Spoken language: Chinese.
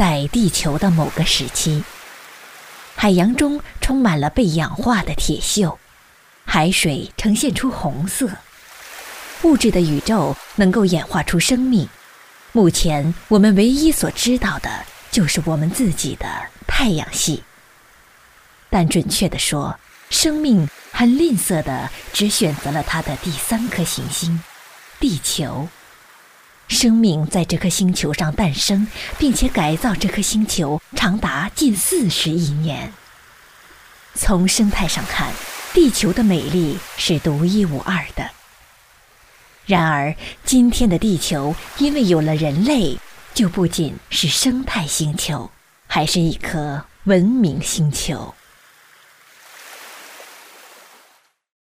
在地球的某个时期，海洋中充满了被氧化的铁锈，海水呈现出红色。物质的宇宙能够演化出生命，目前我们唯一所知道的就是我们自己的太阳系。但准确地说，生命很吝啬地只选择了它的第3颗行星——地球。生命在这颗星球上诞生，并且改造这颗星球长达近40亿年。从生态上看，地球的美丽是独一无二的。然而，今天的地球因为有了人类，就不仅是生态星球，还是一颗文明星球。